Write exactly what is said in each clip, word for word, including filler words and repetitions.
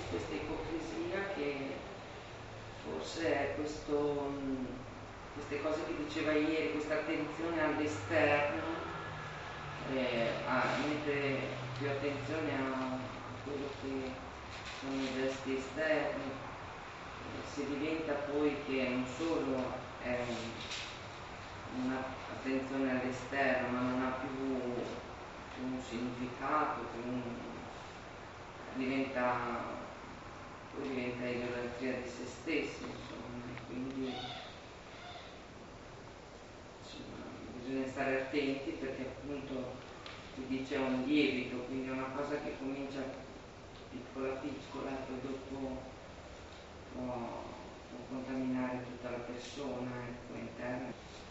questa ipocrisia che forse è questo, queste cose che diceva ieri, questa attenzione all'esterno, eh, a mettere più attenzione a quello che sono i gesti esterni, eh, si diventa poi che non solo è un'attenzione all'esterno, ma non ha più, più un significato, più un, diventa, poi diventa idolatria di se stessi, insomma, e quindi insomma, bisogna stare attenti perché appunto si dice è un lievito, quindi è una cosa che comincia piccola piccola e poi dopo può, può contaminare tutta la persona, ecco, interna.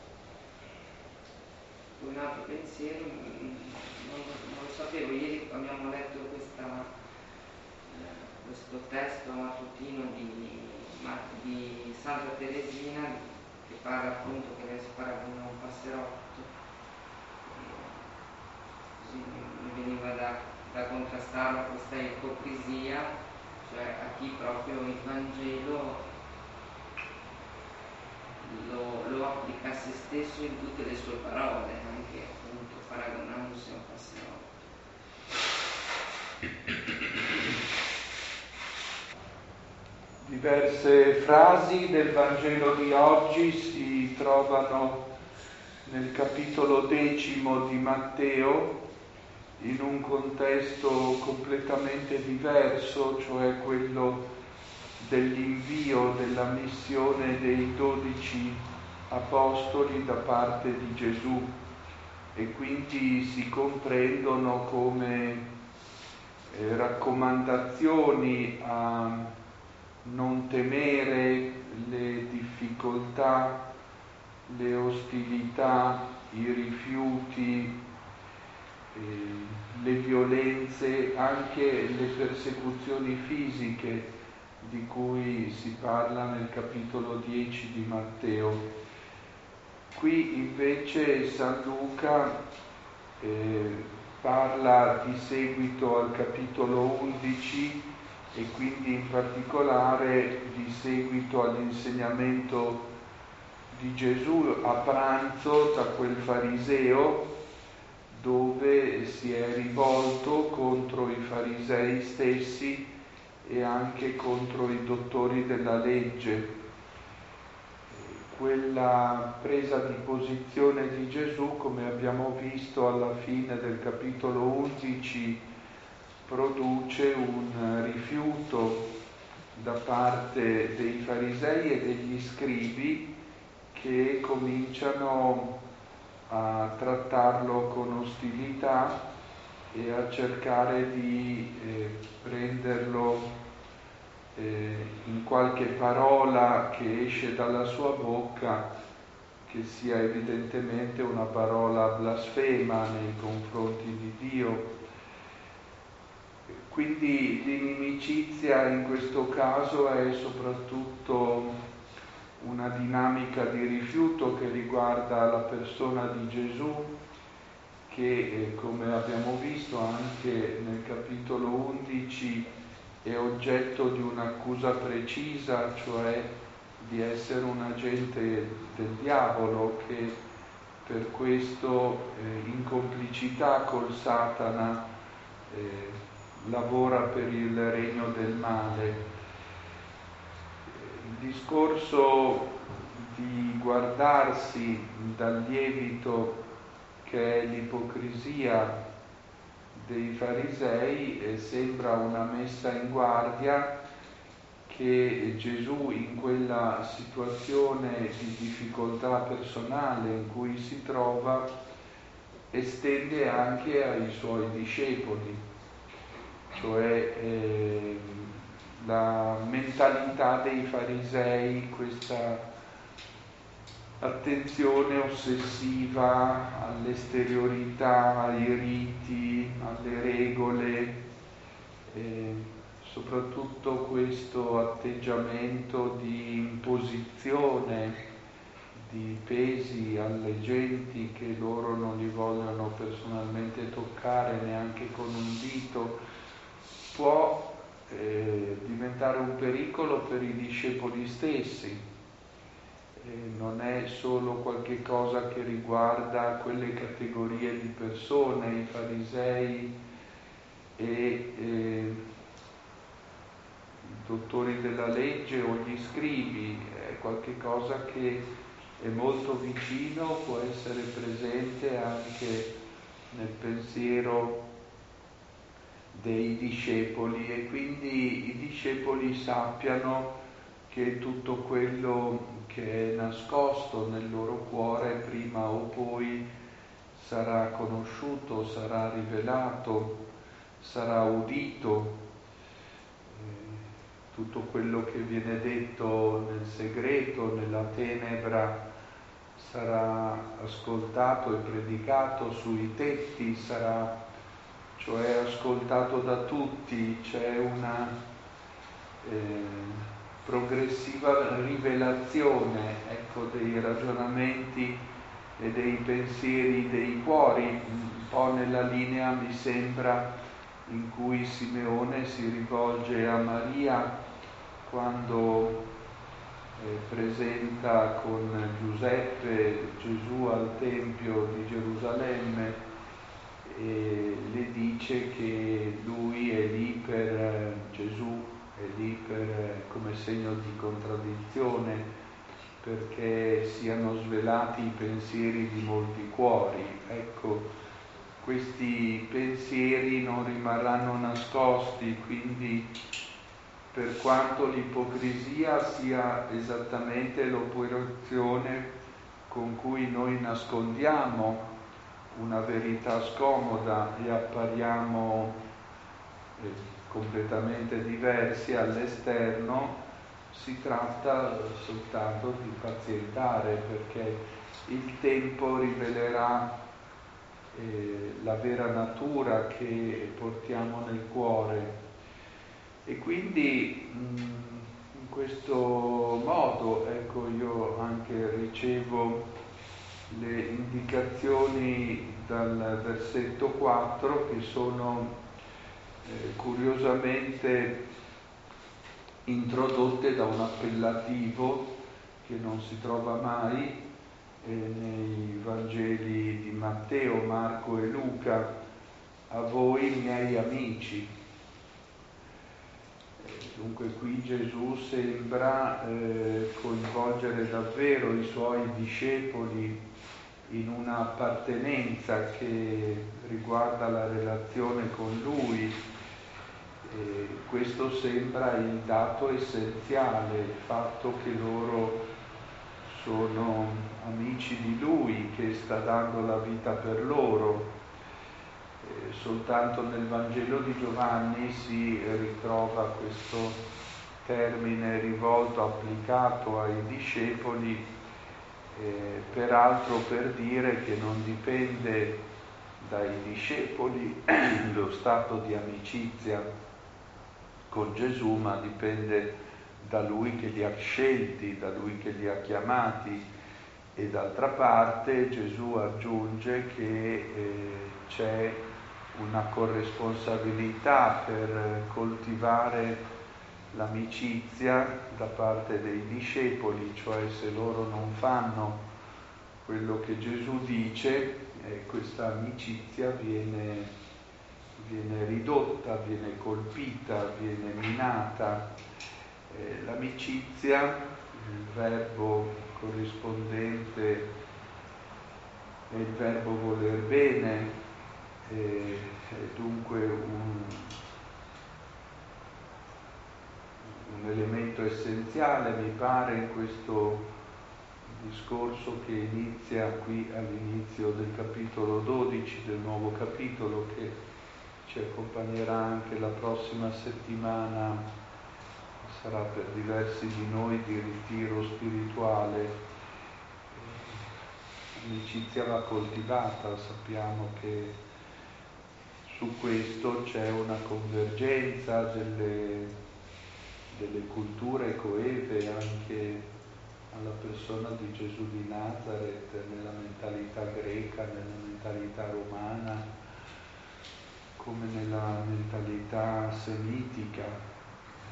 Poi un altro pensiero, non lo, non lo sapevo, ieri abbiamo letto questa, eh, questo testo mattutino di, di Santa Teresina che parla appunto che lei sparava un passerotto, e così mi veniva da, da contrastarlo a questa ipocrisia, cioè a chi proprio il Vangelo Lo, lo applica a se stesso in tutte le sue parole, anche appunto paragonandosi a un passerotto. Diverse frasi del Vangelo di oggi si trovano nel capitolo decimo di Matteo in un contesto completamente diverso, cioè quello dell'invio, della missione dei dodici apostoli da parte di Gesù, e quindi si comprendono come eh, raccomandazioni a non temere le difficoltà, le ostilità, i rifiuti, eh, le violenze, anche le persecuzioni fisiche di cui si parla nel capitolo dieci di Matteo. Qui invece San Luca eh, parla di seguito al capitolo undici e quindi in particolare di seguito all'insegnamento di Gesù a pranzo da quel fariseo, dove si è rivolto contro i farisei stessi e anche contro i dottori della legge. Quella presa di posizione di Gesù, come abbiamo visto alla fine del capitolo undici, produce un rifiuto da parte dei farisei e degli scribi, che cominciano a trattarlo con ostilità e a cercare di eh, prenderlo eh, in qualche parola che esce dalla sua bocca, che sia evidentemente una parola blasfema nei confronti di Dio. Quindi l'inimicizia in questo caso è soprattutto una dinamica di rifiuto che riguarda la persona di Gesù, che eh, come abbiamo visto anche nel capitolo undici è oggetto di un'accusa precisa, cioè di essere un agente del diavolo che per questo eh, in complicità col Satana eh, lavora per il regno del male. Il discorso di guardarsi dal lievito che è l'ipocrisia dei farisei eh, sembra una messa in guardia che Gesù, in quella situazione di difficoltà personale in cui si trova, estende anche ai suoi discepoli, cioè eh, la mentalità dei farisei, questa attenzione ossessiva all'esteriorità, ai riti, alle regole, eh, soprattutto questo atteggiamento di imposizione di pesi alle genti che loro non li vogliono personalmente toccare neanche con un dito, può eh, diventare un pericolo per i discepoli stessi. Eh, non è solo qualche cosa che riguarda quelle categorie di persone, i farisei e eh, i dottori della legge o gli scribi, è qualche cosa che è molto vicino, può essere presente anche nel pensiero dei discepoli, e quindi i discepoli sappiano che tutto quello che è nascosto nel loro cuore prima o poi sarà conosciuto, sarà rivelato, sarà udito. Tutto quello che viene detto nel segreto, nella tenebra, sarà ascoltato e predicato sui tetti, sarà cioè ascoltato da tutti. C'è una eh, progressiva rivelazione, ecco, dei ragionamenti e dei pensieri dei cuori, un po' nella linea, mi sembra, in cui Simeone si rivolge a Maria quando eh, presenta con Giuseppe Gesù al Tempio di Gerusalemme e le dice che lui è lì per Gesù, è lì per, come segno di contraddizione, perché siano svelati i pensieri di molti cuori. Ecco, questi pensieri non rimarranno nascosti, quindi per quanto l'ipocrisia sia esattamente l'operazione con cui noi nascondiamo una verità scomoda e appariamo eh, completamente diversi all'esterno, si tratta soltanto di pazientare, perché il tempo rivelerà eh, la vera natura che portiamo nel cuore. E quindi mh, in questo modo, ecco, io anche ricevo le indicazioni dal versetto quattro, che sono eh, curiosamente introdotte da un appellativo che non si trova mai eh, nei Vangeli di Matteo, Marco e Luca: a voi miei amici. Dunque qui Gesù sembra eh, coinvolgere davvero i suoi discepoli in una appartenenza che riguarda la relazione con Lui. E questo sembra il dato essenziale, il fatto che loro sono amici di Lui, che sta dando la vita per loro. Eh, soltanto nel Vangelo di Giovanni si ritrova questo termine rivolto, applicato ai discepoli, eh, peraltro per dire che non dipende dai discepoli lo stato di amicizia con Gesù, ma dipende da Lui che li ha scelti, da Lui che li ha chiamati. E d'altra parte Gesù aggiunge che eh, c'è una corresponsabilità per coltivare l'amicizia da parte dei discepoli, cioè se loro non fanno quello che Gesù dice, eh, questa amicizia viene, viene ridotta, viene colpita, viene minata. Eh, l'amicizia, il verbo corrispondente è il verbo voler bene, e dunque un, un elemento essenziale, mi pare, in questo discorso che inizia qui all'inizio del capitolo dodici, del nuovo capitolo, che ci accompagnerà anche la prossima settimana, sarà per diversi di noi di ritiro spirituale. L'amicizia va coltivata, sappiamo che su questo c'è una convergenza delle, delle culture coeve anche alla persona di Gesù di Nazareth, nella mentalità greca, nella mentalità romana, come nella mentalità semitica.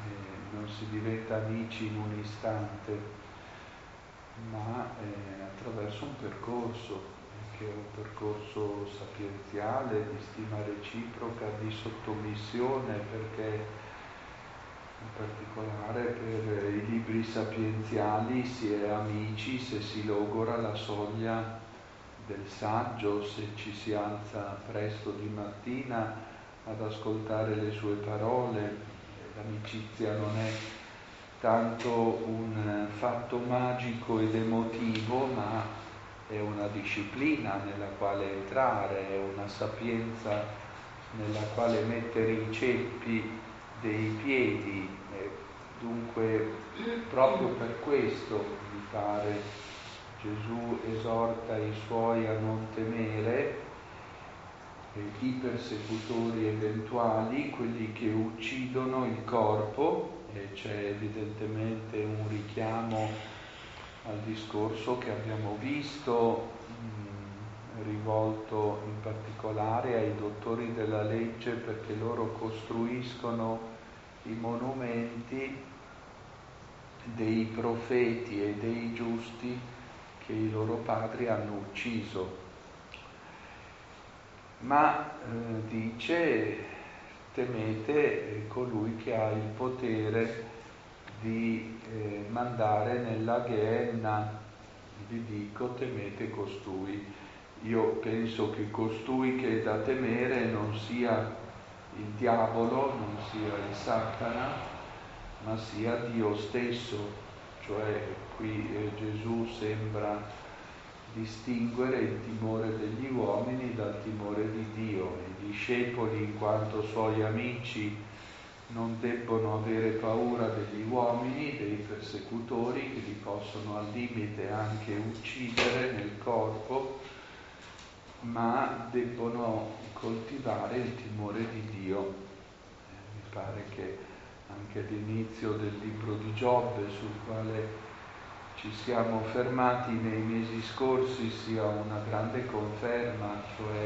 eh, non si diventa amici in un istante, ma eh, attraverso un percorso, che è un percorso sapienziale, di stima reciproca, di sottomissione, perché in particolare per i libri sapienziali si è amici se si logora la soglia del saggio, se ci si alza presto di mattina ad ascoltare le sue parole. L'amicizia non è tanto un fatto magico ed emotivo, ma è una disciplina nella quale entrare, è una sapienza nella quale mettere i ceppi dei piedi. E dunque proprio per questo mi pare Gesù esorta i suoi a non temere i persecutori eventuali, quelli che uccidono il corpo, e c'è evidentemente un richiamo al discorso che abbiamo visto mh, rivolto in particolare ai dottori della legge, perché loro costruiscono i monumenti dei profeti e dei giusti che i loro padri hanno ucciso. Ma eh, dice: temete colui che ha il potere di eh, mandare nella Gehenna, vi dico, temete costui. Io penso che costui che è da temere non sia il diavolo, non sia il Satana, ma sia Dio stesso. Cioè qui eh, Gesù sembra distinguere il timore degli uomini dal timore di Dio. I discepoli, in quanto suoi amici, non debbono avere paura degli uomini, dei persecutori che li possono al limite anche uccidere nel corpo, ma debbono coltivare il timore di Dio. Eh, mi pare che anche all'inizio del libro di Giobbe, sul quale ci siamo fermati nei mesi scorsi, sia una grande conferma, cioè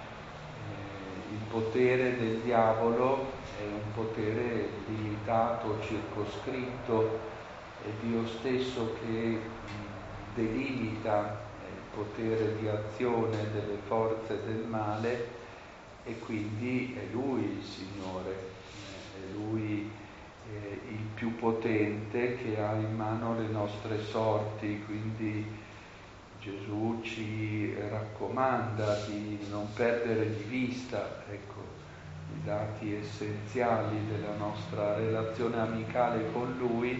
eh, il potere del diavolo è un potere limitato, circoscritto, è Dio stesso che mh, delimita il potere di azione delle forze del male, e quindi è Lui il Signore, è Lui eh, il più potente che ha in mano le nostre sorti. Quindi Gesù ci raccomanda di non perdere di vista, ecco, i dati essenziali della nostra relazione amicale con Lui,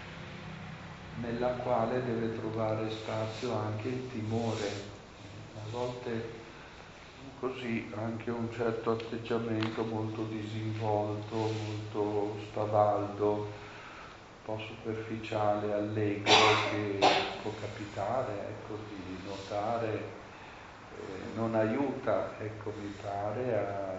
nella quale deve trovare spazio anche il timore. A volte così anche un certo atteggiamento molto disinvolto, molto spavaldo, un po' superficiale, allegro, che può capitare, ecco, di notare, eh, non aiuta, ecco, mi pare,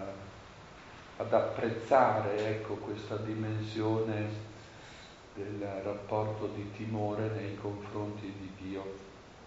a, ad apprezzare, ecco, questa dimensione del rapporto di timore nei confronti di Dio.